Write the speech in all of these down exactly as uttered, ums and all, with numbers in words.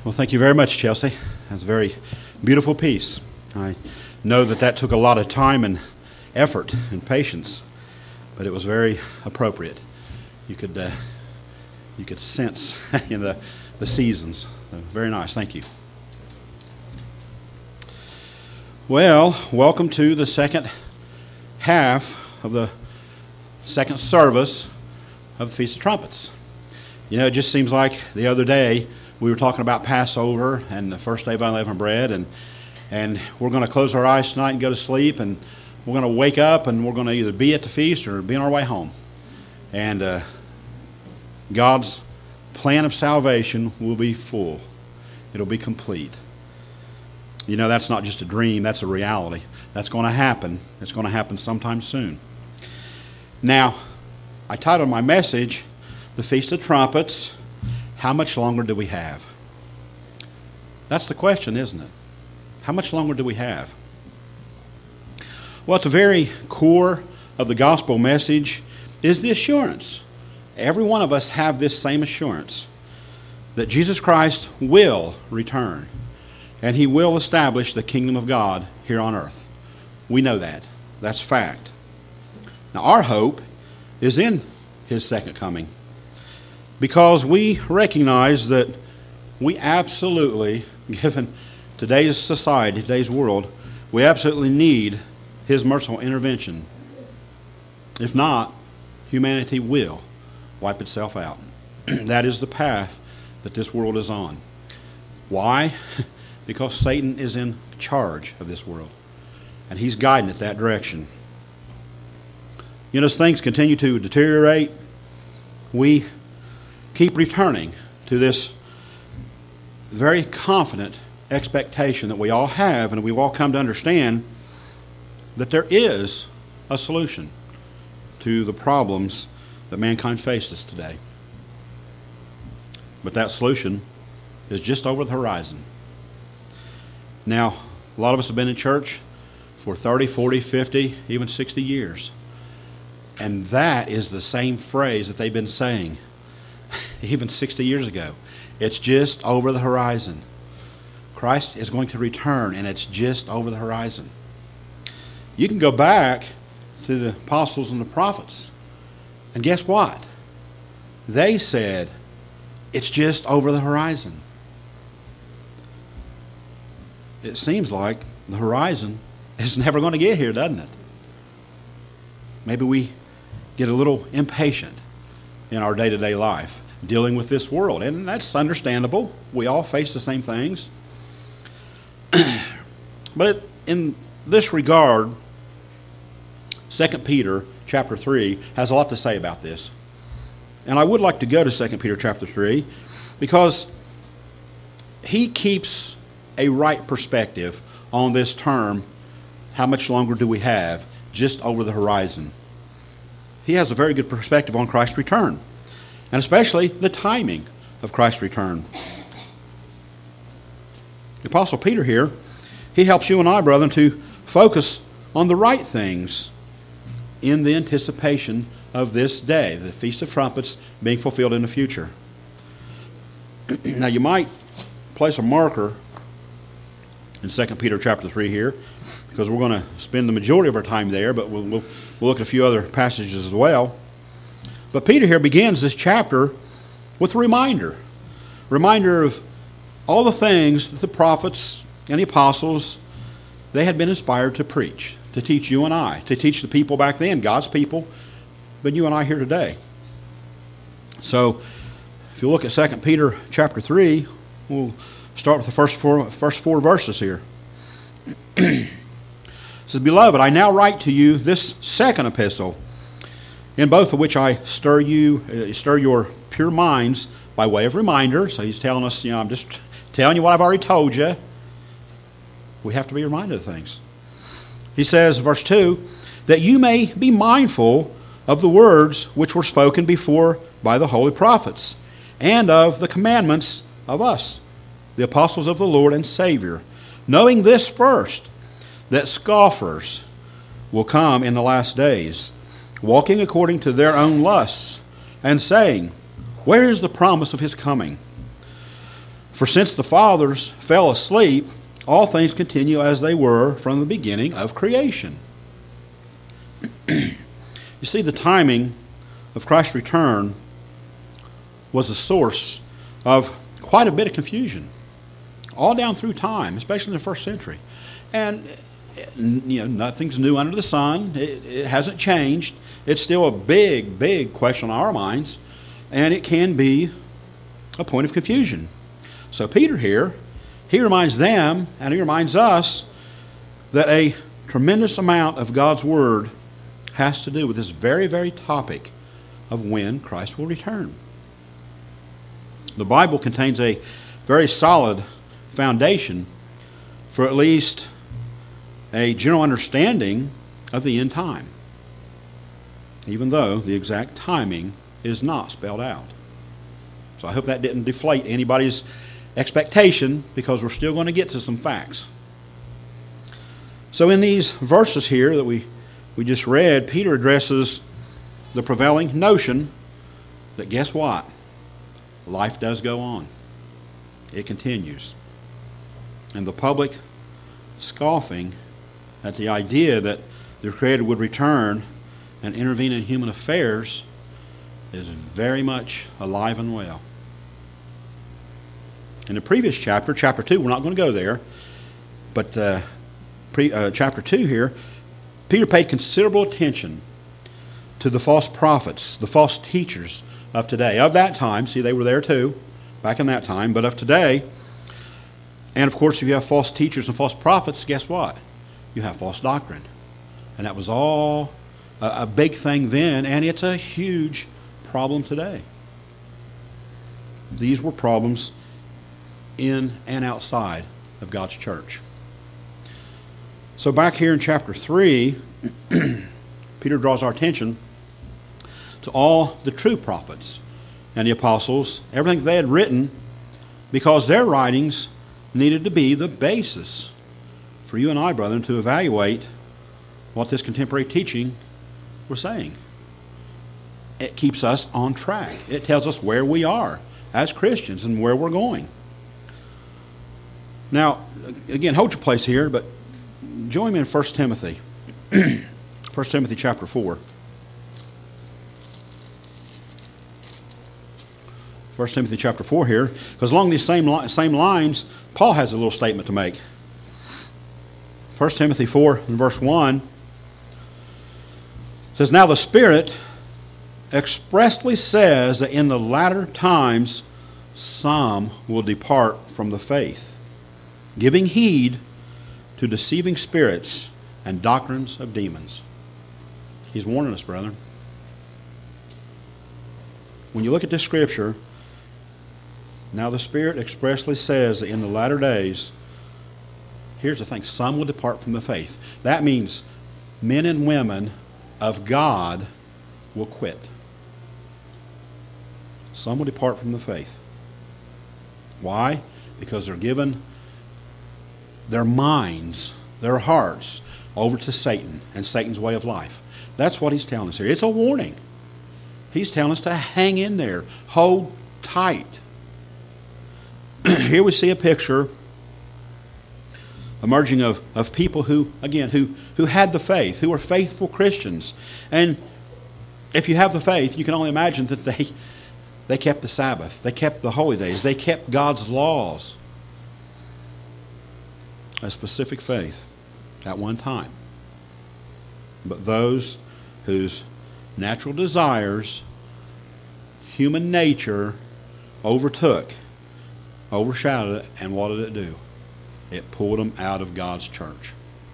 Well, thank you very much, Chelsea. That's a very beautiful piece. I know that that took a lot of time and effort and patience, but it was very appropriate. You could uh, you could sense in the the seasons. So very nice. Thank you. Well, welcome to the second half of the second service of the Feast of Trumpets. You know, it just seems like the other day we were talking about Passover and the first day of unleavened bread, and and we're going to close our eyes tonight and go to sleep, and we're going to wake up and we're going to either be at the feast or be on our way home. And uh, God's plan of salvation will be full. It'll be complete. You know, that's not just a dream, that's a reality. That's going to happen. It's going to happen sometime soon. Now, I titled my message, The Feast of Trumpets, How Much Longer Do We Have? That's the question, isn't it? How much longer do we have? Well, at the very core of the gospel message is the assurance. Every one of us have this same assurance that Jesus Christ will return and he will establish the kingdom of God here on earth. We know that. That's fact. Now, our hope is in his second coming, because we recognize that we absolutely, given today's society, today's world, we absolutely need his merciful intervention. If not, humanity will wipe itself out. That is the path that this world is on. Why? Because Satan is in charge of this world, and he's guiding it that direction. You know, as things continue to deteriorate, we keep returning to this very confident expectation that we all have, and we've all come to understand that there is a solution to the problems that mankind faces today. But that solution is just over the horizon. Now, a lot of us have been in church for thirty, forty, fifty, even sixty years. And that is the same phrase that they've been saying even sixty years ago. It's just over the horizon. Christ is going to return, and it's just over the horizon. You can go back to the apostles and the prophets, and guess what? They said, it's just over the horizon. It seems like the horizon is never going to get here, doesn't it? Maybe we get a little impatient in our day-to-day life dealing with this world, and that's understandable. We all face the same things. But in this regard, Second Peter chapter three has a lot to say about this. And I would like to go to Second Peter chapter three because he keeps a right perspective on this term, how much longer do we have, just over the horizon. He has a very good perspective on Christ's return, and especially the timing of Christ's return. The Apostle Peter here, he helps you and I, brethren, to focus on the right things in the anticipation of this day, the Feast of Trumpets being fulfilled in the future. Now, you might place a marker in Second Peter chapter three here, because we're going to spend the majority of our time there, but we'll, we'll, we'll look at a few other passages as well. But Peter here begins this chapter with a reminder. Reminder of all the things that the prophets and the apostles, they had been inspired to preach, to teach you and I, to teach the people back then, God's people, but you and I here today. So, if you look at Second Peter chapter three, we'll start with the first four, first four verses here. It says, Beloved, I now write to you this second epistle, in both of which I stir you, uh, stir your pure minds by way of reminder. So he's telling us, you know, I'm just telling you what I've already told you. We have to be reminded of things. He says, verse two, that you may be mindful of the words which were spoken before by the holy prophets, and of the commandments of us, the apostles of the Lord and Savior, knowing this first, that scoffers will come in the last days, walking according to their own lusts, and saying, Where is the promise of his coming? For since the fathers fell asleep, all things continue as they were from the beginning of creation. You see, the timing of Christ's return was a source of quite a bit of confusion all down through time, especially in the first century. And you know, nothing's new under the sun. It, it hasn't changed. It's still a big, big question on our minds, and it can be a point of confusion. So Peter here, he reminds them, and he reminds us, that a tremendous amount of God's Word has to do with this very, very topic of when Christ will return. The Bible contains a very solid foundation for at least a general understanding of the end time, even though the exact timing is not spelled out. So I hope that didn't deflate anybody's expectation, because we're still going to get to some facts. So in these verses here that we, we just read, Peter addresses the prevailing notion that, guess what? Life does go on. It continues. And the public scoffing at the idea that the Creator would return and intervene in human affairs is very much alive and well. In the previous chapter, chapter two, we're not going to go there, but uh, pre, uh, chapter two here, Peter paid considerable attention to the false prophets, the false teachers of today. Of that time, see, they were there too, back in that time, but of today. And of course, if you have false teachers and false prophets, guess what? You have false doctrine. And that was all a, a big thing then, and it's a huge problem today. These were problems in and outside of God's church. So back here in chapter three, Peter draws our attention to all the true prophets and the apostles, everything they had written, because their writings needed to be the basis for you and I, brethren, to evaluate what this contemporary teaching was saying. It keeps us on track. It tells us where we are as Christians and where we're going. Now, again, hold your place here, but join me in First Timothy. First Timothy chapter four. First Timothy chapter four here, because along these same, li- same lines, Paul has a little statement to make. First Timothy four and verse one says, "Now the Spirit expressly says that in the latter times some will depart from the faith, giving heed to deceiving spirits and doctrines of demons." He's warning us, brethren. When you look at this scripture, now the Spirit expressly says that in the latter days, here's the thing, some will depart from the faith. That means men and women of God will quit. Some will depart from the faith. Why? Because they're given their minds, their hearts, over to Satan and Satan's way of life. That's what he's telling us here. It's a warning. He's telling us to hang in there, hold tight. Here we see a picture emerging of, of people who, again, who, who had the faith, who were faithful Christians. And if you have the faith, you can only imagine that they, they kept the Sabbath, they kept the holy days, they kept God's laws. A specific faith at one time. But those whose natural desires, human nature, overtook, overshadowed it, and what did it do? It pulled them out of God's church.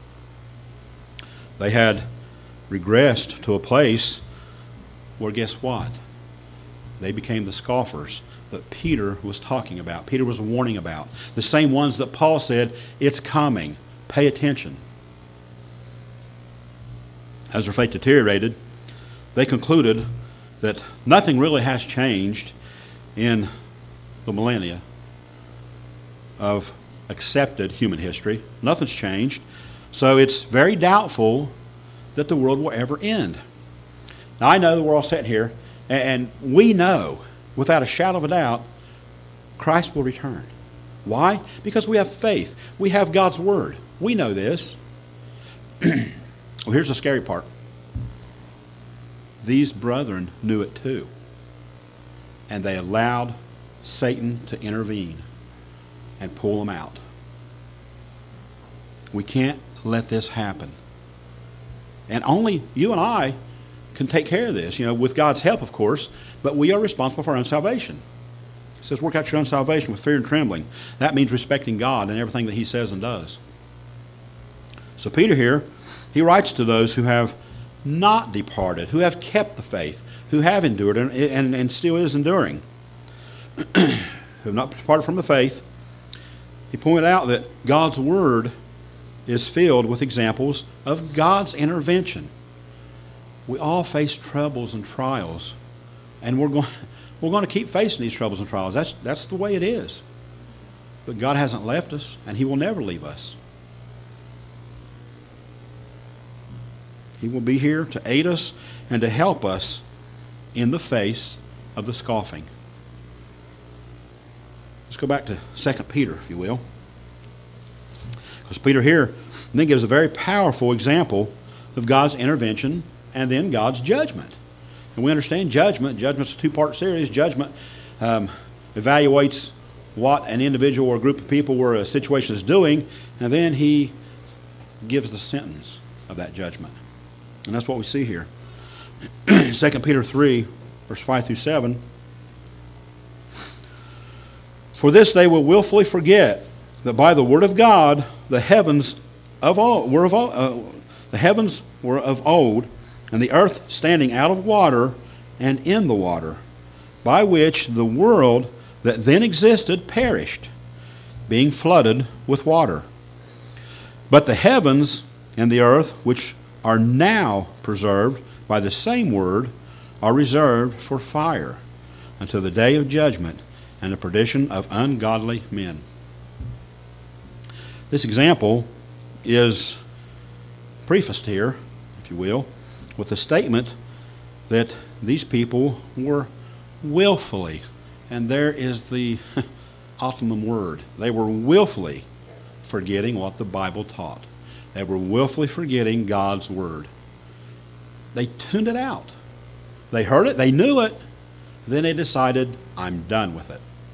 They had regressed to a place where, guess what? They became the scoffers that Peter was talking about. Peter was warning about. The same ones that Paul said, it's coming. Pay attention. As their faith deteriorated, they concluded that nothing really has changed in the millennia of accepted human history. Nothing's changed. So it's very doubtful that the world will ever end. Now, I know that we're all sitting here, and we know, without a shadow of a doubt, Christ will return. Why? Because we have faith. We have God's Word. We know this. Well, here's the scary part. These brethren knew it too. And they allowed Satan to intervene and pull them out. We can't let this happen. And only you and I can take care of this, you know, with God's help, of course, but we are responsible for our own salvation. It says, work out your own salvation with fear and trembling. That means respecting God and everything that He says and does. So Peter here, he writes to those who have not departed, who have kept the faith, who have endured and, and, and still is enduring, who have not departed from the faith. He pointed out that God's Word is filled with examples of God's intervention. We all face troubles and trials, and we're going, we're going to keep facing these troubles and trials. That's, that's the way it is. But God hasn't left us, and He will never leave us. He will be here to aid us and to help us in the face of the scoffing. Let's go back to Second Peter, if you will. Because Peter here then gives a very powerful example of God's intervention and then God's judgment. And we understand judgment. Judgment's a two-part series. Judgment um, evaluates what an individual or a group of people or a situation is doing, and then he gives the sentence of that judgment. And that's what we see here. Second Peter three, verse five through seven. For this they will willfully forget that by the word of God the heavens of all were of all, uh, the heavens were of old, and the earth standing out of water and in the water, by which the world that then existed perished, being flooded with water. But the heavens and the earth, which are now preserved by the same word, are reserved for fire until the day of judgment and the perdition of ungodly men. This example is prefaced here, if you will, with the statement that these people were willfully, and there is the optimum word, they were willfully forgetting what the Bible taught. They were willfully forgetting God's Word. They tuned it out. They heard it, they knew it, then they decided, I'm done with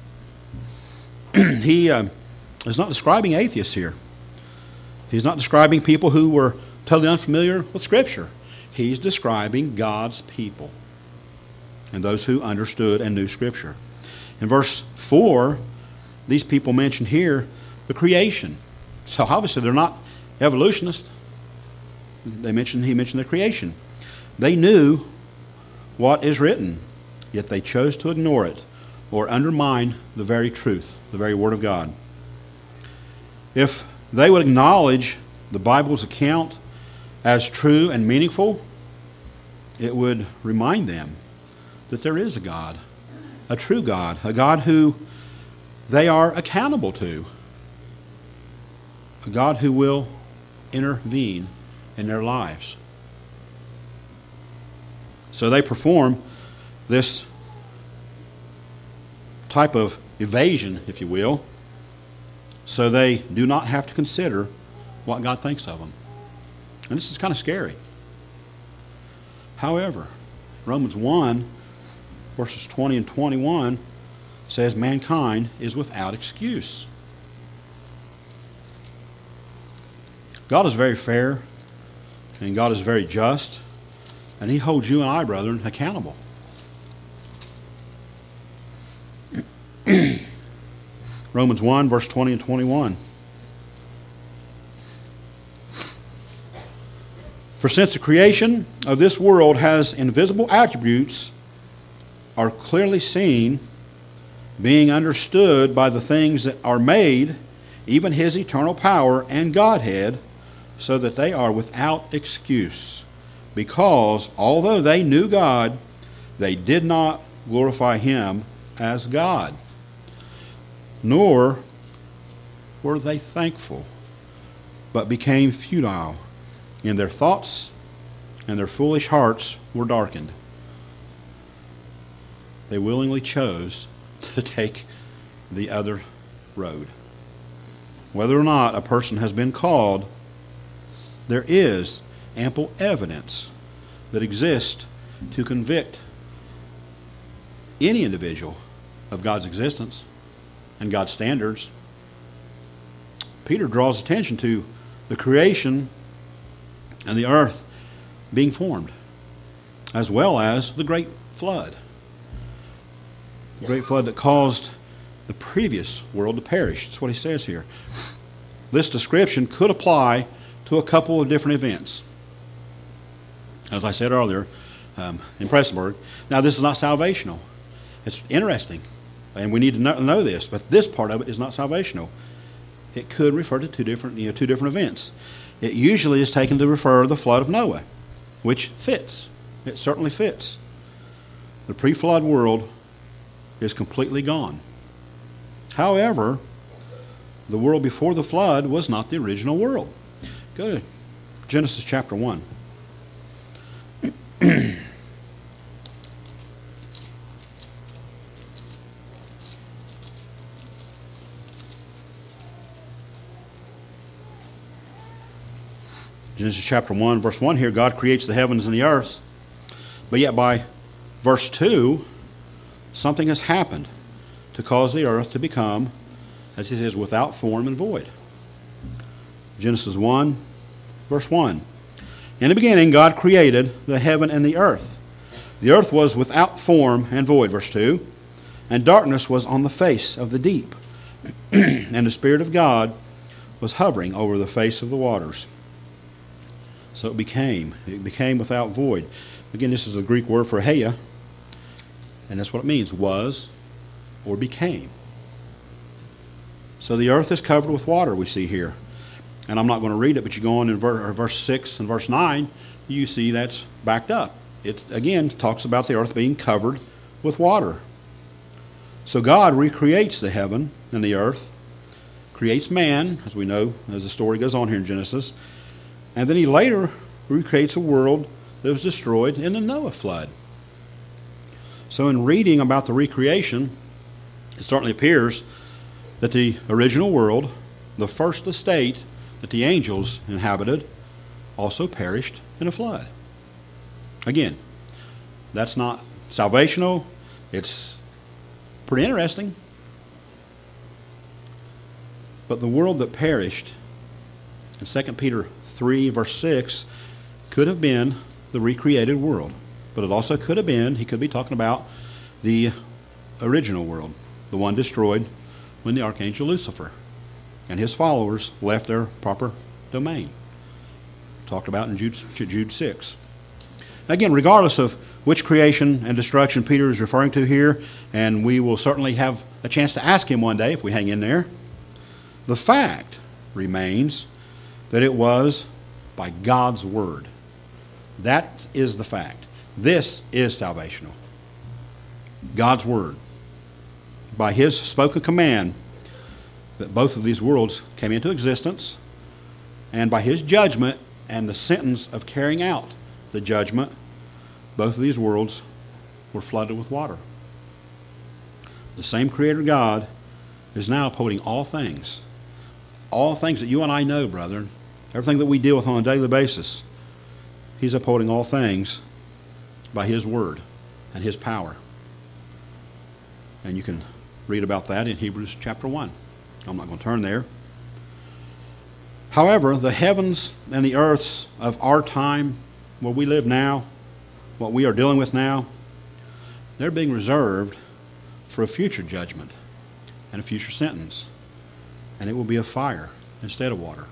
it. he uh, is not describing atheists here. He's not describing people who were totally unfamiliar with Scripture. He's describing God's people and those who understood and knew Scripture. In verse four, these people mention here the creation. So obviously they're not evolutionists. They mentioned, he mentioned the creation. They knew what is written, yet they chose to ignore it or undermine the very truth, the very Word of God. If they would acknowledge the Bible's account as true and meaningful, it would remind them that there is a God, a true God, a God who they are accountable to, a God who will intervene in their lives. So they perform this type of evasion, if you will, so they do not have to consider what God thinks of them. And this is kind of scary. However, Romans one, verses twenty and twenty-one says mankind is without excuse. God is very fair, and God is very just, and He holds you and I, brethren, accountable. Romans one, verse twenty and twenty-one. For since the creation of this world has invisible attributes, are clearly seen, being understood by the things that are made, even His eternal power and Godhead, so that they are without excuse. Because although they knew God, they did not glorify Him as God, nor were they thankful, but became futile in their thoughts, and their foolish hearts were darkened. They willingly chose to take the other road. whether or not a person has been called, there is ample evidence that exists to convict any individual of God's existence and God's standards. Peter draws attention to the creation and the earth being formed, as well as the great flood. The great flood that caused the previous world to perish. That's what he says here. This description could apply to a couple of different events. As I said earlier, um, in Pressburg. Now, this is not salvational. It's interesting, and we need to know, know this, but this part of it is not salvational. It could refer to two different, you know, two different events. It usually is taken to refer to the flood of Noah, which fits. It certainly fits. The pre-flood world is completely gone. However, the world before the flood was not the original world. Go to Genesis chapter one. Genesis chapter one, verse one here, God creates the heavens and the earth. But yet by verse two, something has happened to cause the earth to become, as he says, without form and void. Genesis one, verse one. In the beginning, God created the heaven and the earth. The earth was without form and void, verse two, and darkness was on the face of the deep, and the Spirit of God was hovering over the face of the waters. So it became. It became without void. Again, this is a Greek word for heia, and that's what it means, was or became. So the earth is covered with water, we see here. And I'm not going to read it, but you go on in verse six and verse nine, you see that's backed up. It, again, talks about the earth being covered with water. So God recreates the heaven and the earth, creates man, as we know, as the story goes on here in Genesis, and then he later recreates a world that was destroyed in the Noah flood. So in reading about the recreation, it certainly appears that the original world, the first estate that the angels inhabited, also perished in a flood. Again, that's not salvational. It's pretty interesting. But the world that perished in Second Peter three, verse six, could have been the recreated world. But it also could have been, he could be talking about the original world, the one destroyed when the archangel Lucifer and his followers left their proper domain. Talked about in Jude, Jude six. Again, regardless of which creation and destruction Peter is referring to here, and we will certainly have a chance to ask him one day if we hang in there, the fact remains that it was by God's word. That is the fact. This is salvational. God's word. By his spoken command that both of these worlds came into existence, and by his judgment and the sentence of carrying out the judgment, both of these worlds were flooded with water. The same Creator God is now upholding all things. All things that you and I know, brethren, everything that we deal with on a daily basis, he's upholding all things by his word and his power. And you can read about that in Hebrews chapter one. I'm not going to turn there. However, the heavens and the earths of our time, where we live now, what we are dealing with now, they're being reserved for a future judgment and a future sentence. And it will be a fire instead of water.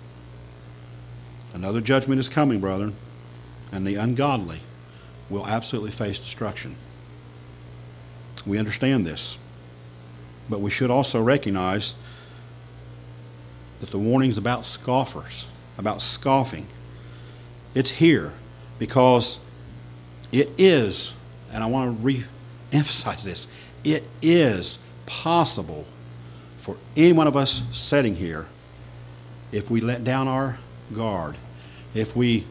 Another judgment is coming, brethren, and the ungodly will absolutely face destruction. We understand this, but we should also recognize that the warnings about scoffers, about scoffing, it's here because it is, and I want to re-emphasize this, it is possible for any one of us sitting here, if we let down our guard, if we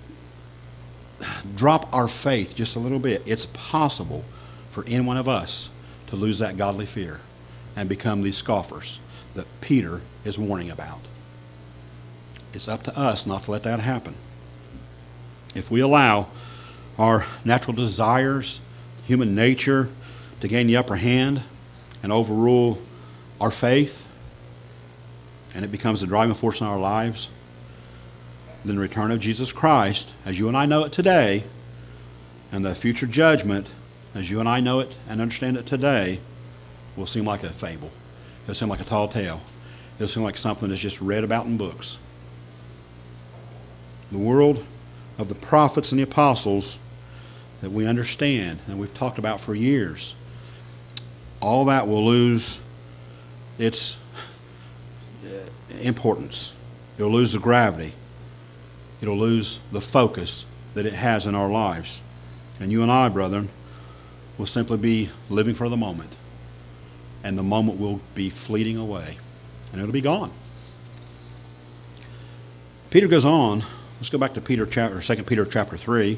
drop our faith just a little bit, it's possible for any one of us to lose that godly fear and become these scoffers that Peter is warning about. It's up to us not to let that happen. If we allow our natural desires, human nature, to gain the upper hand and overrule our faith, and it becomes the driving force in our lives, then the return of Jesus Christ, as you and I know it today, and the future judgment, as you and I know it and understand it today, will seem like a fable. It'll seem like a tall tale. It'll seem like something that's just read about in books. The world of the prophets and the apostles that we understand and we've talked about for years, all that will lose its importance. It'll lose the gravity. It'll lose the focus that it has in our lives. And you and I, brethren, will simply be living for the moment. And the moment will be fleeting away. And it'll be gone. Peter goes on. Let's go back to Peter chapter, Second Peter chapter three.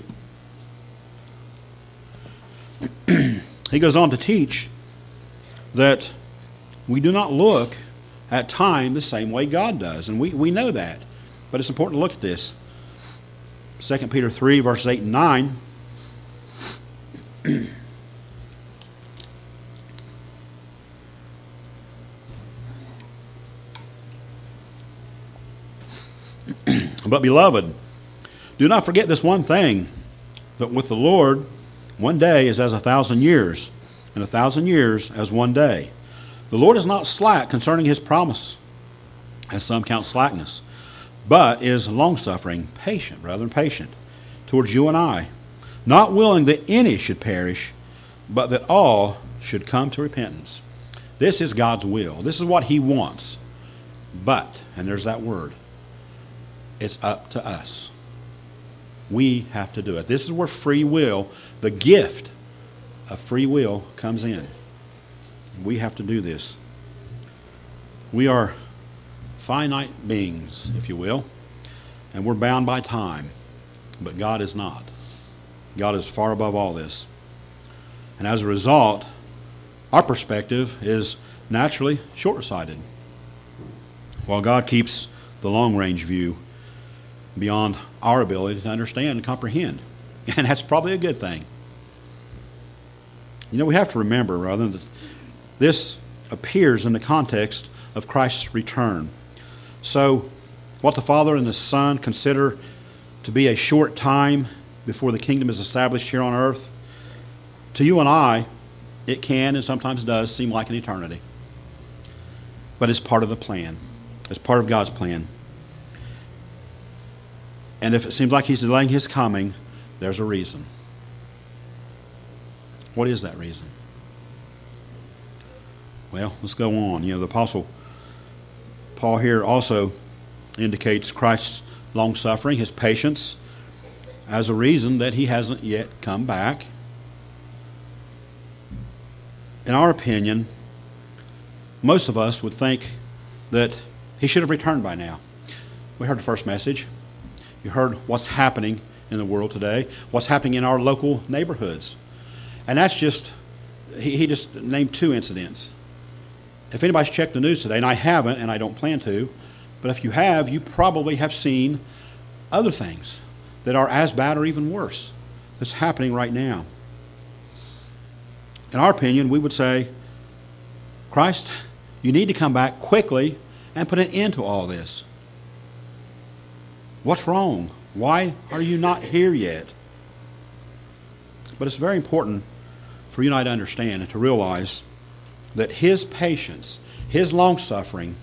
He goes on to teach that we do not look at time the same way God does. And we, we know that. But it's important to look at this. Second Peter three, verses eight and nine. But beloved, do not forget this one thing, that with the Lord one day is as a thousand years, and a thousand years as one day. The Lord is not slack concerning his promise, as some count slackness, but is longsuffering, patient, rather than patient, towards you and I, not willing that any should perish, but that all should come to repentance. This is God's will. This is what he wants. But, and there's that word, it's up to us. We have to do it. This is where free will, the gift of free will, comes in. We have to do this. We are finite beings, if you will, and we're bound by time, but God is not. God is far above all this. And as a result, our perspective is naturally short-sighted, while God keeps the long-range view beyond our ability to understand and comprehend. And that's probably a good thing. You know, we have to remember, rather, that this appears in the context of Christ's return. So, what the Father and the Son consider to be a short time before the kingdom is established here on earth, to you and I, it can and sometimes does seem like an eternity. But it's part of the plan. It's part of God's plan. And if it seems like he's delaying his coming, there's a reason. What is that reason? Well, let's go on. You know, the Apostle Paul here also indicates Christ's long-suffering, his patience, as a reason that he hasn't yet come back. In our opinion, most of us would think that he should have returned by now. We heard the first message. You heard what's happening in the world today, what's happening in our local neighborhoods. And that's just, he, he just named two incidents. If anybody's checked the news today, and I haven't, and I don't plan to, but if you have, you probably have seen other things that are as bad or even worse that's happening right now. In our opinion, we would say, Christ, you need to come back quickly and put an end to all this. What's wrong? Why are you not here yet? But it's very important for you and I to understand and to realize that his patience, his long-suffering,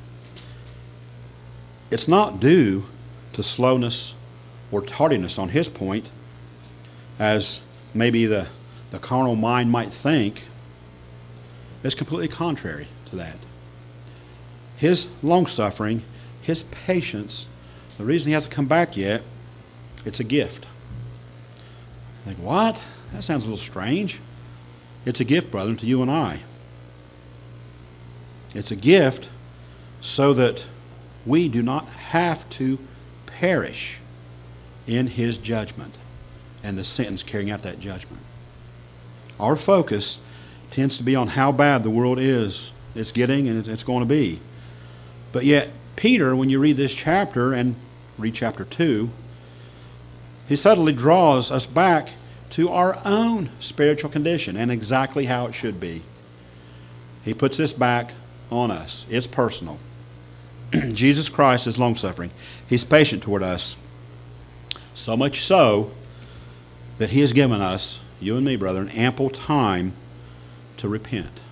it's not due to slowness or tardiness on his point, as maybe the, the carnal mind might think. It's completely contrary to that. His long-suffering, his patience, the reason he hasn't come back yet, it's a gift. Like, what? That sounds a little strange. It's a gift, brethren, to you and I. It's a gift so that we do not have to perish in his judgment and the sentence carrying out that judgment. Our focus tends to be on how bad the world is it's getting and it's going to be. But yet, Peter, when you read this chapter and read chapter two, he subtly draws us back to our own spiritual condition and exactly how it should be. He puts this back on us. It's personal. Jesus Christ is long-suffering. He's patient toward us. So much so that He has given us, you and me, brethren, ample time to repent.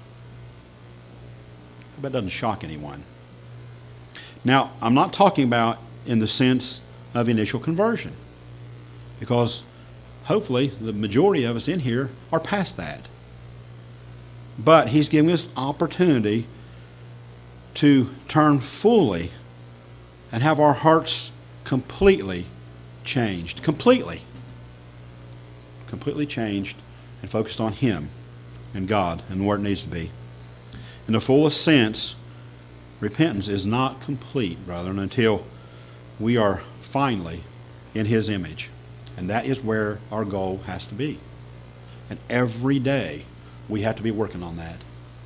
That doesn't shock anyone. Now, I'm not talking about in the sense of initial conversion, because hopefully the majority of us in here are past that. But He's giving us opportunity to turn fully and have our hearts completely changed. Completely. Completely changed and focused on Him and God and where it needs to be. In the fullest sense, repentance is not complete, brethren, until we are finally in His image. And that is where our goal has to be. And every day we have to be working on that.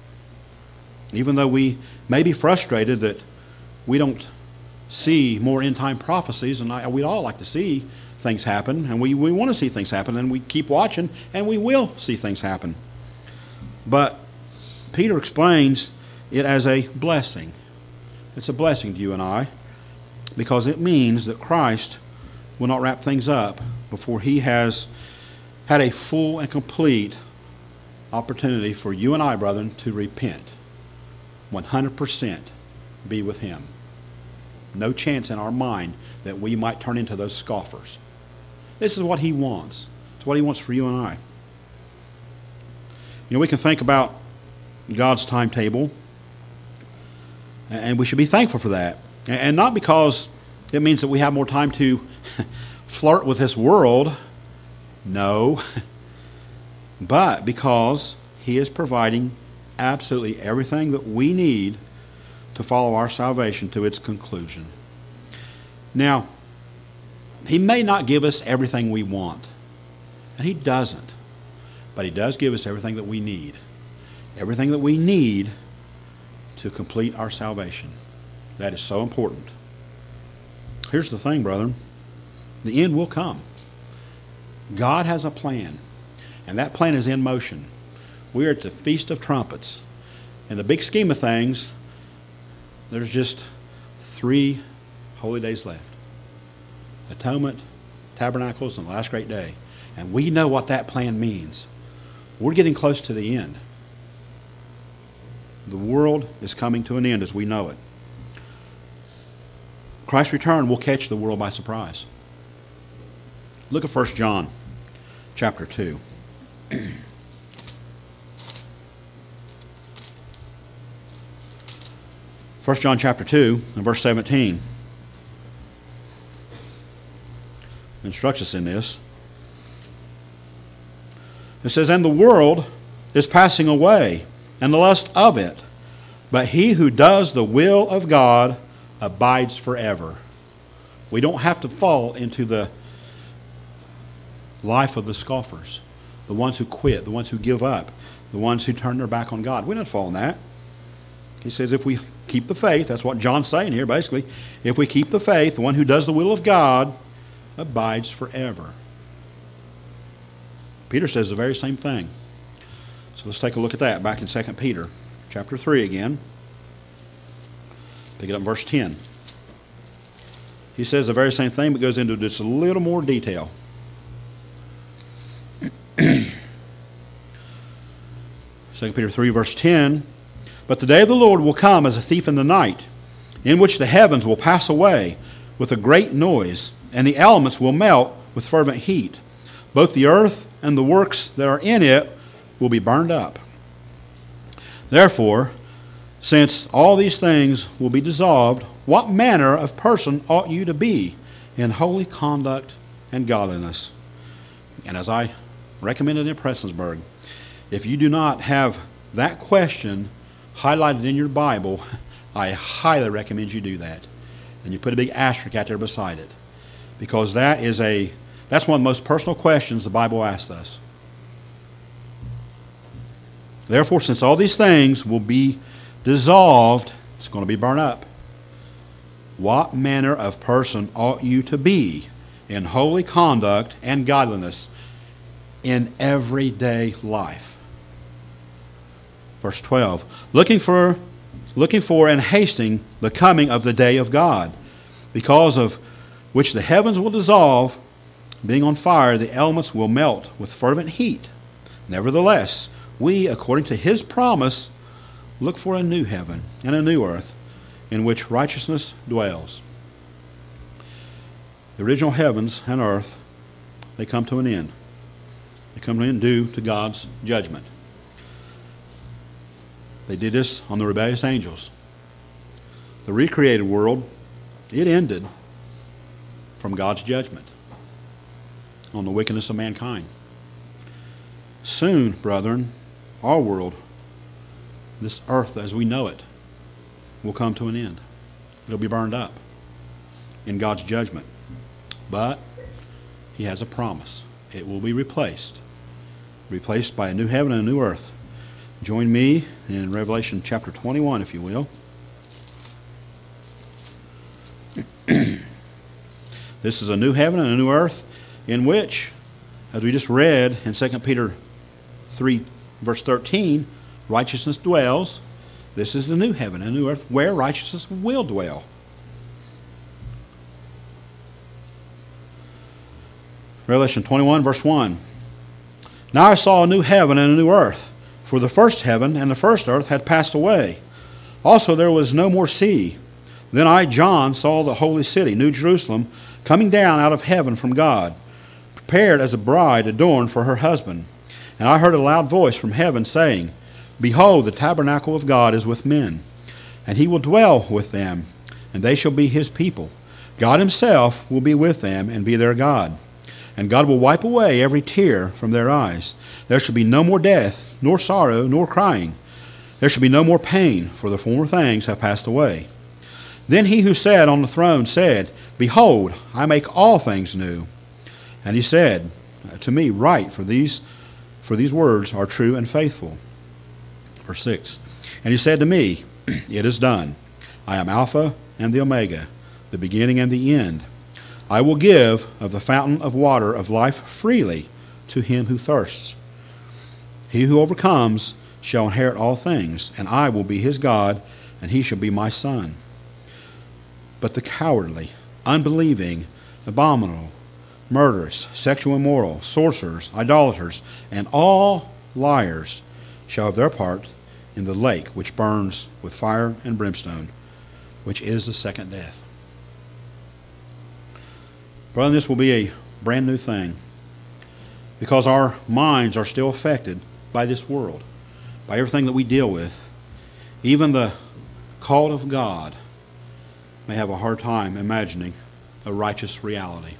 Even though we may be frustrated that we don't see more end-time prophecies, and I, we'd all like to see things happen, and we, we want to see things happen, and we keep watching, and we will see things happen. But Peter explains it as a blessing. It's a blessing to you and I, because it means that Christ will not wrap things up before He has had a full and complete opportunity for you and I, brethren, to repent. one hundred percent be with Him. No chance in our mind that we might turn into those scoffers. This is what He wants. It's what He wants for you and I. You know, we can think about God's timetable, and we should be thankful for that. And not because it means that we have more time to flirt with this world. No. But because He is providing absolutely everything that we need to follow our salvation to its conclusion. Now, He may not give us everything we want, and He doesn't, but He does give us everything that we need. Everything that we need to complete our salvation. That is so important. Here's the thing, brethren. The end will come. God has a plan, and that plan is in motion. We are at the Feast of Trumpets. In the big scheme of things, there's just three holy days left. Atonement, Tabernacles, and the last great day. And we know what that plan means. We're getting close to the end. The world is coming to an end as we know it. Christ's return will catch the world by surprise. Look at First John chapter two. First John chapter two and verse seventeen instructs us in this. It says, "And the world is passing away, and the lust of it, but he who does the will of God abides forever." We don't have to fall into the life of the scoffers, the ones who quit, the ones who give up, the ones who turn their back on God. We don't fall in that. He says if we keep the faith, that's what John's saying here basically, if we keep the faith, the one who does the will of God abides forever. Peter says the very same thing. So let's take a look at that back in Second Peter chapter three again. Pick it up in verse ten. He says the very same thing, but goes into just a little more detail. Second Peter three verse ten, "But the day of the Lord will come as a thief in the night, in which the heavens will pass away with a great noise, and the elements will melt with fervent heat. Both the earth and the works that are in it will be burned up. Therefore, since all these things will be dissolved, what manner of person ought you to be in holy conduct and godliness?" And as I recommended in Prestonsburg, if you do not have that question highlighted in your Bible, I highly recommend you do that. And you put a big asterisk out there beside it. Because that is a that's one of the most personal questions the Bible asks us. Therefore, since all these things will be dissolved, it's going to be burned up. What manner of person ought you to be in holy conduct and godliness in everyday life? Verse twelve, looking for, looking for and hasting the coming of the day of God, because of which the heavens will dissolve, being on fire, the elements will melt with fervent heat. Nevertheless, we, according to his promise, look for a new heaven and a new earth in which righteousness dwells. The original heavens and earth, they come to an end. They come to an end due to God's judgment. They did this on the rebellious angels. The recreated world, it ended from God's judgment on the wickedness of mankind. Soon, brethren, our world, this earth as we know it, will come to an end. It'll be burned up in God's judgment. But he has a promise. It will be replaced. Replaced by a new heaven and a new earth. Join me in Revelation chapter twenty-one, if you will. This is a new heaven and a new earth in which, as we just read in Second Peter three, verse thirteen, righteousness dwells. This is the new heaven and new earth where righteousness will dwell. Revelation twenty-one, verse one. Now I saw a new heaven and a new earth, for the first heaven and the first earth had passed away. Also there was no more sea. Then I, John, saw the holy city, New Jerusalem, coming down out of heaven from God, prepared as a bride adorned for her husband. And I heard a loud voice from heaven saying, Behold, the tabernacle of God is with men, and he will dwell with them, and they shall be his people. God himself will be with them and be their God. And God will wipe away every tear from their eyes. There shall be no more death, nor sorrow, nor crying. There shall be no more pain, for the former things have passed away. Then he who sat on the throne said, Behold, I make all things new. And he said to me, Write, for these, for these words are true and faithful. Verse six. And he said to me, It is done. I am Alpha and the Omega, the beginning and the end. I will give of the fountain of water of life freely to him who thirsts. He who overcomes shall inherit all things, and I will be his God, and he shall be my son. But the cowardly, unbelieving, abominable, murderers, sexual immoral, sorcerers, idolaters, and all liars shall have their part in the lake which burns with fire and brimstone, which is the second death. Brother, this will be a brand new thing because our minds are still affected by this world, by everything that we deal with. Even the called of God may have a hard time imagining a righteous reality.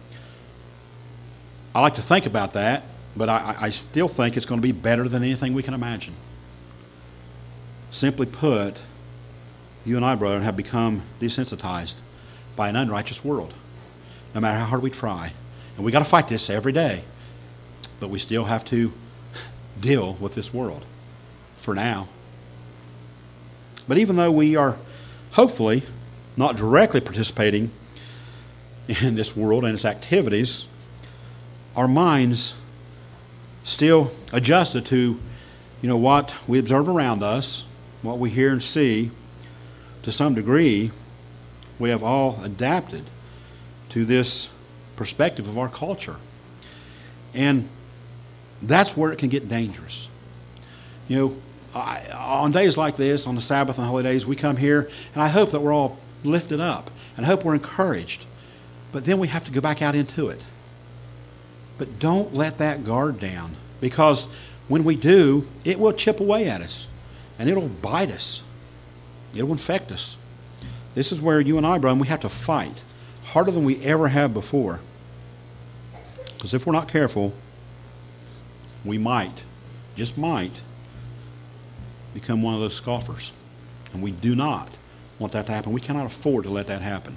I like to think about that, but I, I still think it's going to be better than anything we can imagine. Simply put, you and I, brother, have become desensitized by an unrighteous world, no matter how hard we try. And we got to fight this every day, but we still have to deal with this world for now. But even though we are hopefully not directly participating in this world and its activities, our minds still adjusted to, you know, what we observe around us, what we hear and see. To some degree, we have all adapted to this perspective of our culture. And that's where it can get dangerous. You know, I, on days like this, on the Sabbath and holy days, we come here, and I hope that we're all lifted up, and I hope we're encouraged. But then we have to go back out into it. But don't let that guard down, because when we do, it will chip away at us, and it'll bite us. It'll infect us. This is where you and I, brother, we have to fight harder than we ever have before. Because if we're not careful, we might, just might, become one of those scoffers. And we do not want that to happen. We cannot afford to let that happen.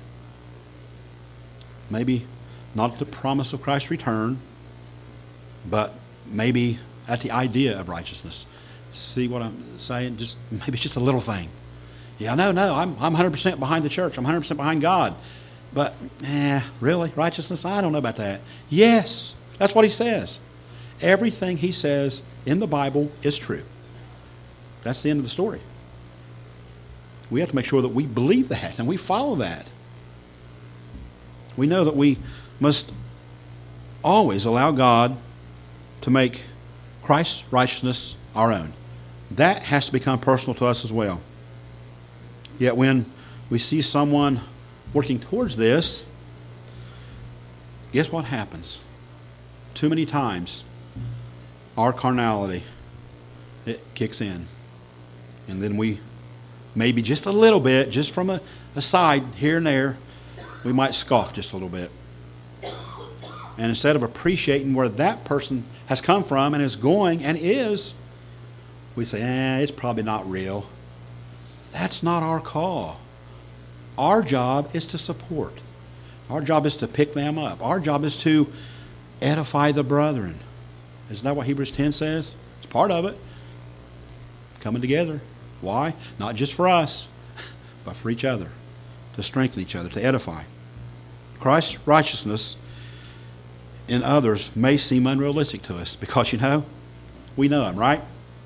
Maybe not at the promise of Christ's return, but maybe at the idea of righteousness. See what I'm saying? Just maybe it's just a little thing. Yeah, no, no, I'm I'm one hundred percent behind the church. I'm one hundred percent behind God. But, eh, really? Righteousness? I don't know about that. Yes, that's what he says. Everything he says in the Bible is true. That's the end of the story. We have to make sure that we believe that and we follow that. We know that we must always allow God to make Christ's righteousness our own. That has to become personal to us as well. Yet when we see someone working towards this, guess what happens? Too many times, our carnality, it kicks in. And then we, maybe just a little bit, just from a, a side here and there, we might scoff just a little bit. And instead of appreciating where that person has come from and is going and is, we say, eh, it's probably not real. That's not our call. Our job is to support. Our job is to pick them up. Our job is to edify the brethren. Isn't that what Hebrews ten says? It's part of it. Coming together. Why? Not just for us, but for each other. To strengthen each other, to edify. Christ's righteousness in others may seem unrealistic to us because, you know, we know Him, right?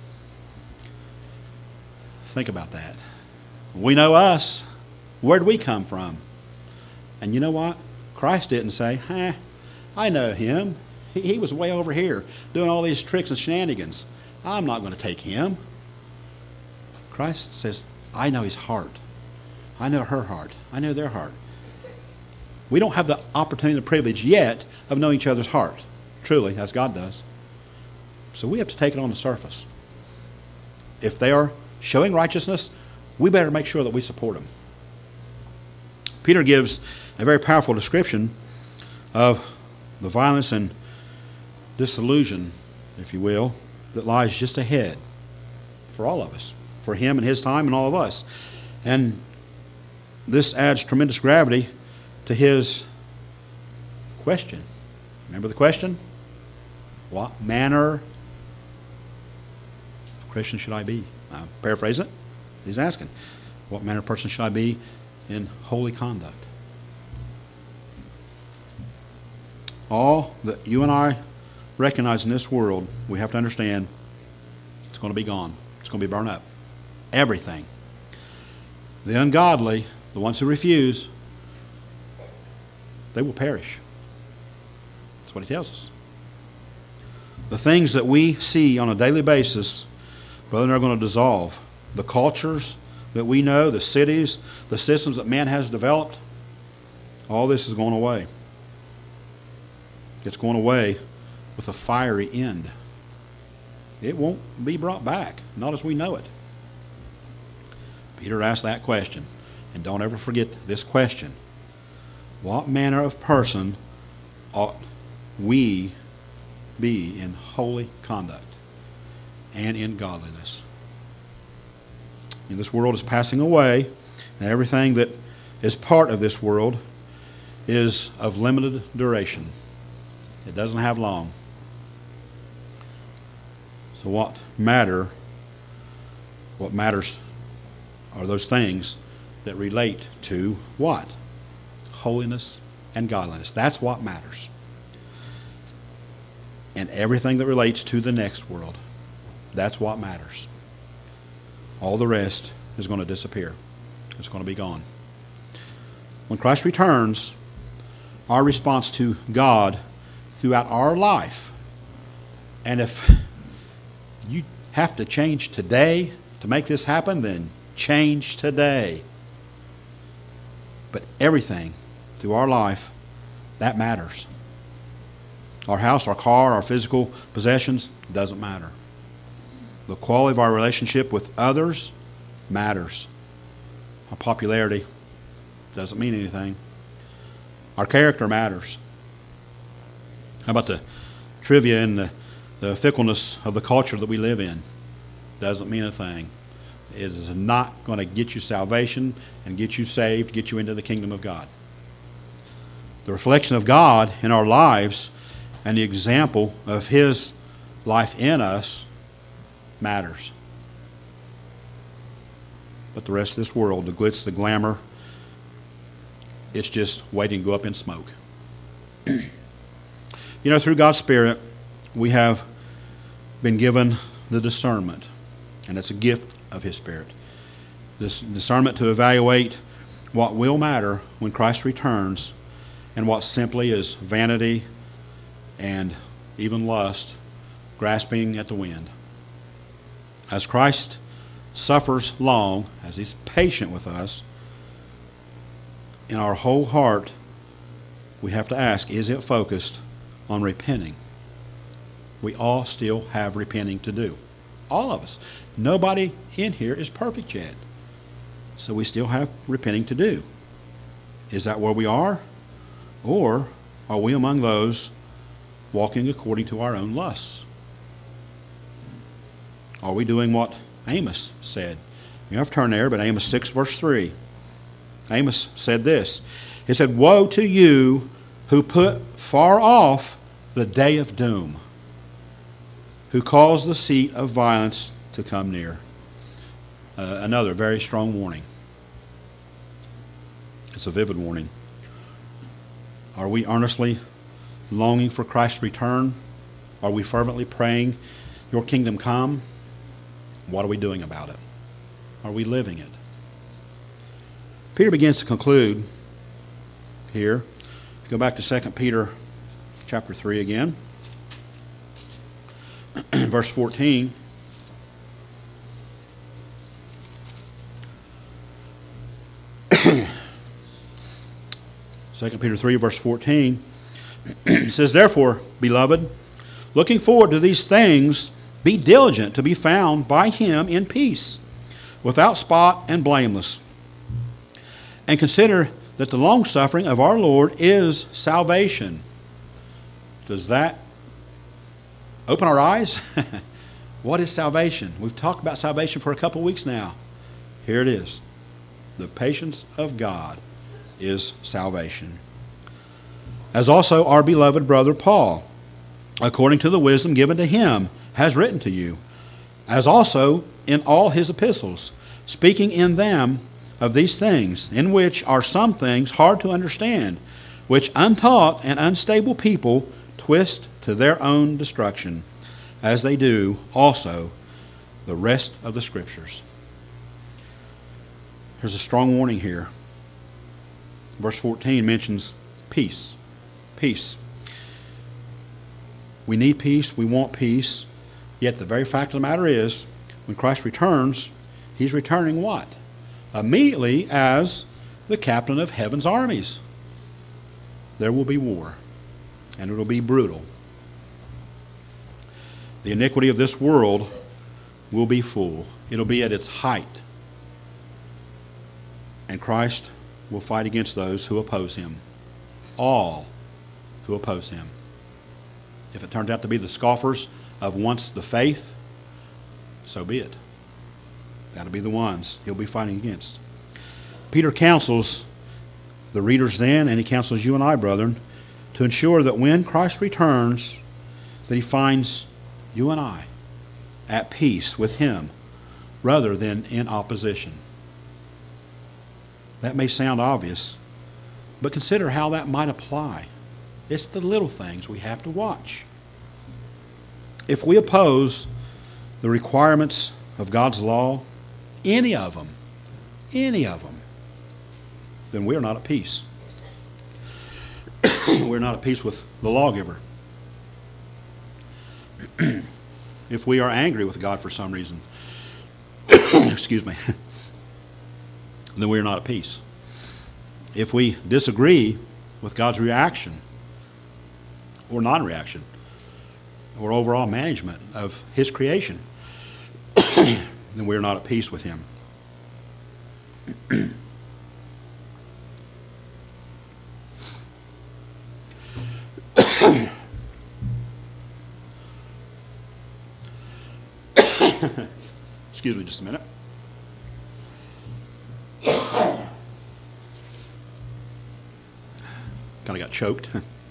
Think about that. We know us. Where did we come from? And you know what? Christ didn't say, eh, I know him. He, he was way over here doing all these tricks and shenanigans. I'm not going to take him. Christ says, I know his heart. I know her heart. I know their heart. We don't have the opportunity and the privilege yet of knowing each other's heart, truly, as God does. So we have to take it on the surface. If they are showing righteousness, we better make sure that we support them. Peter gives a very powerful description of the violence and disillusion, if you will, that lies just ahead for all of us, for him and his time and all of us. And this adds tremendous gravity to his question. Remember the question? What manner of Christian should I be? I'll paraphrase it. He's asking, what manner of person should I be in holy conduct? All that you and I recognize in this world, we have to understand it's going to be gone. It's going to be burned up. Everything. The ungodly, the ones who refuse, they will perish. That's what he tells us. The things that we see on a daily basis, brother, are going to dissolve. The cultures that we know, the cities, the systems that man has developed, all this is going away. It's going away with a fiery end. It won't be brought back, not as we know it. Peter asked that question, and don't ever forget this question. What manner of person ought we be in holy conduct and in godliness? And this world is passing away, and everything that is part of this world is of limited duration. It doesn't have long. So what matter, what matters are those things that relate to what? Holiness and godliness. That's what matters. And everything that relates to the next world, that's what matters. All the rest is going to disappear. It's going to be gone. When Christ returns, our response to God throughout our life, and if you have to change today to make this happen, then change today. But everything through our life, that matters. Our house, our car, our physical possessions, doesn't matter. The quality of our relationship with others matters. Our popularity doesn't mean anything. Our character matters. How about the trivia and the, the fickleness of the culture that we live in? Doesn't mean a thing. It is not going to get you salvation and get you saved, get you into the kingdom of God. The reflection of God in our lives and the example of His life in us matters. But the rest of this world, the glitz, the glamour, it's just waiting to go up in smoke. You know, through God's Spirit, we have been given the discernment, and it's a gift of His Spirit. This discernment to evaluate what will matter when Christ returns and what simply is vanity and even lust, grasping at the wind. As Christ suffers long, as He's patient with us, in our whole heart, we have to ask, is it focused on repenting? We all still have repenting to do. All of us. Nobody in here is perfect yet. So we still have repenting to do. Is that where we are? Or are we among those walking according to our own lusts? Are we doing what Amos said? You have to turn there, but Amos six, verse three. Amos said this. He said, "Woe to you who put far off the day of doom, who cause the seat of violence to come near." Uh, another very strong warning. It's a vivid warning. Are we earnestly longing for Christ's return? Are we fervently praying, "Your kingdom come"? What are we doing about it? Are we living it? Peter begins to conclude here. Go back to Second Peter chapter three again. Verse fourteen. Second Peter three, verse fourteen. It says, "Therefore, beloved, looking forward to these things, be diligent to be found by Him in peace, without spot and blameless. And consider that the long-suffering of our Lord is salvation." Does that open our eyes? What is salvation? We've talked about salvation for a couple weeks now. Here it is. The patience of God is salvation. As also our beloved brother Paul, according to the wisdom given to him, has written to you, as also in all his epistles, speaking in them of these things, in which are some things hard to understand, which untaught and unstable people twist to their own destruction, as they do also the rest of the Scriptures. There's a strong warning here. Verse fourteen mentions peace. Peace. We need peace. We want peace. Yet the very fact of the matter is, when Christ returns, He's returning what? Immediately as the captain of heaven's armies. There will be war, and it will be brutal. The iniquity of this world will be full. It'll be at its height. And Christ will fight against those who oppose Him. All who oppose Him. If it turns out to be the scoffers of once the faith, so be it. That'll be the ones He'll be fighting against. Peter counsels the readers then, and he counsels you and I, brethren, to ensure that when Christ returns, that He finds you and I at peace with Him rather than in opposition. That may sound obvious, but consider how that might apply. It's the little things we have to watch. If we oppose the requirements of God's law, any of them, any of them, then we are not at peace. We're not at peace with the lawgiver. If we are angry with God for some reason, excuse me, then we are not at peace. If we disagree with God's reaction or non-reaction or overall management of His creation, then we are not at peace with Him. Excuse me just a minute. Kind of got choked.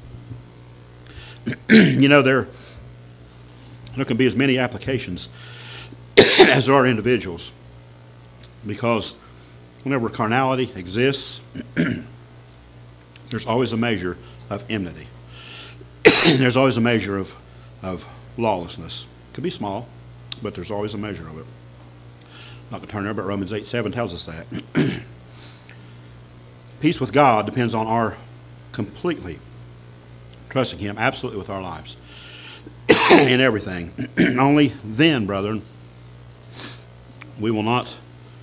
You know, there, there can be as many applications as there are individuals. Because whenever carnality exists, there's always a measure of enmity. There's always a measure of, of lawlessness. It could be small, but there's always a measure of it. I'm not going to turn there, but Romans eight seven tells us that. Peace with God depends on our completely trusting Him absolutely with our lives in everything. Only then, brethren, we will not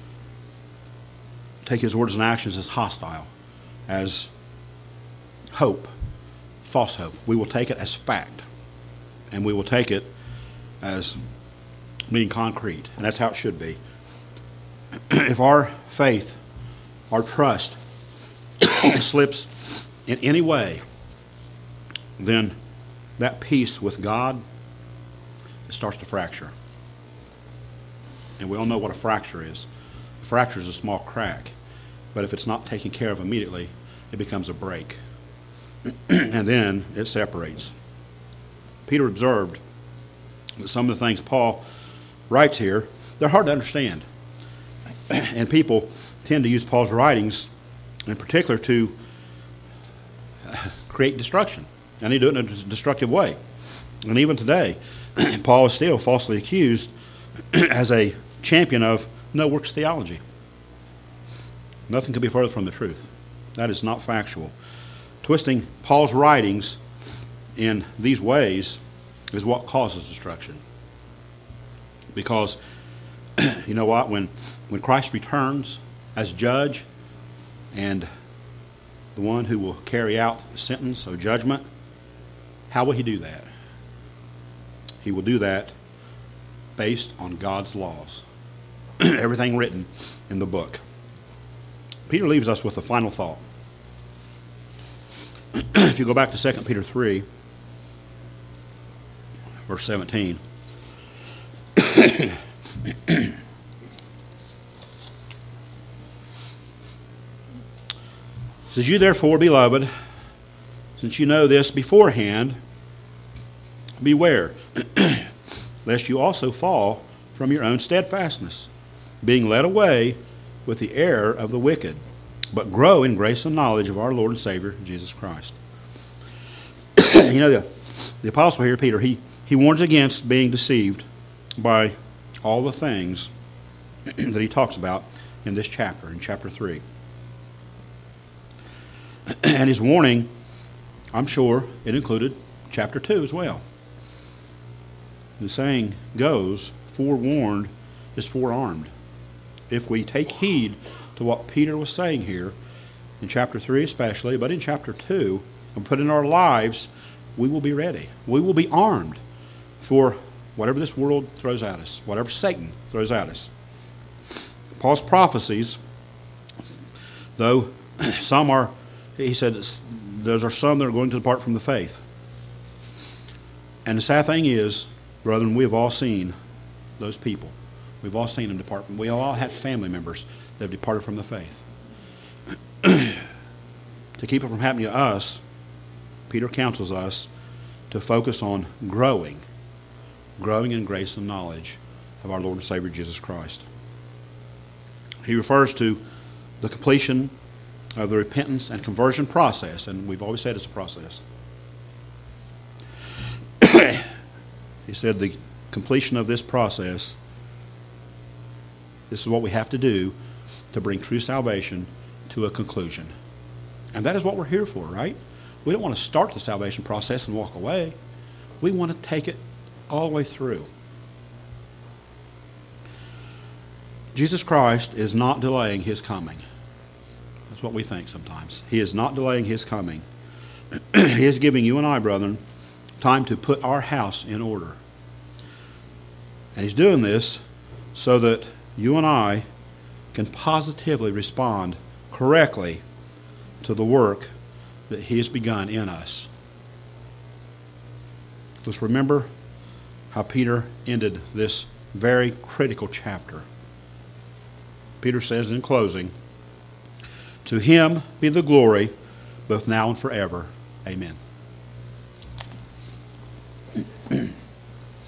take His words and actions as hostile, as hope, false hope. We will take it as fact, and we will take it as being concrete, and that's how it should be. If our faith, our trust slips in any way, then that peace with God, it starts to fracture. And we all know what a fracture is. A fracture is a small crack, but if it's not taken care of immediately, it becomes a break. And then it separates. Peter observed that some of the things Paul writes here, they're hard to understand. And people tend to use Paul's writings in particular to create destruction. And they do it in a destructive way. And even today, Paul is still falsely accused as a champion of no works theology. Nothing could be further from the truth. That is not factual. Twisting Paul's writings in these ways is what causes destruction. Because, you know what, when, when Christ returns as judge and the one who will carry out the sentence of judgment, how will He do that? He will do that based on God's laws. Everything written in the book. Peter leaves us with a final thought. If you go back to Second Peter three, verse seventeen. It says, "You therefore, beloved, since you know this beforehand, beware, lest you also fall from your own steadfastness, being led away with the error of the wicked, but grow in grace and knowledge of our Lord and Savior, Jesus Christ." You know, the, the apostle here, Peter, he, he warns against being deceived by all the things that he talks about in this chapter, in chapter three. And his warning, I'm sure, it included chapter two as well. The saying goes, forewarned is forearmed. If we take heed to what Peter was saying here, in chapter three especially, but in chapter two, and put in our lives, we will be ready. We will be armed for whatever this world throws at us, whatever Satan throws at us. Paul's prophecies, though some are, he said, those are some that are going to depart from the faith. And the sad thing is, brethren, we have all seen those people. We've all seen them depart. We all have family members that have departed from the faith. To keep it from happening to us, Peter counsels us to focus on growing, growing in grace and knowledge of our Lord and Savior Jesus Christ. He refers to the completion of the repentance and conversion process, and we've always said it's a process. He said the completion of this process, this is what we have to do to bring true salvation to a conclusion. And that is what we're here for, right? We don't want to start the salvation process and walk away. We want to take it all the way through. Jesus Christ is not delaying His coming. That's what we think sometimes. He is not delaying His coming. He is giving you and I, brethren, time to put our house in order. And He's doing this so that you and I can positively respond correctly to the work that He has begun in us. Let's remember how Peter ended this very critical chapter. Peter says in closing, "To Him be the glory, both now and forever. Amen."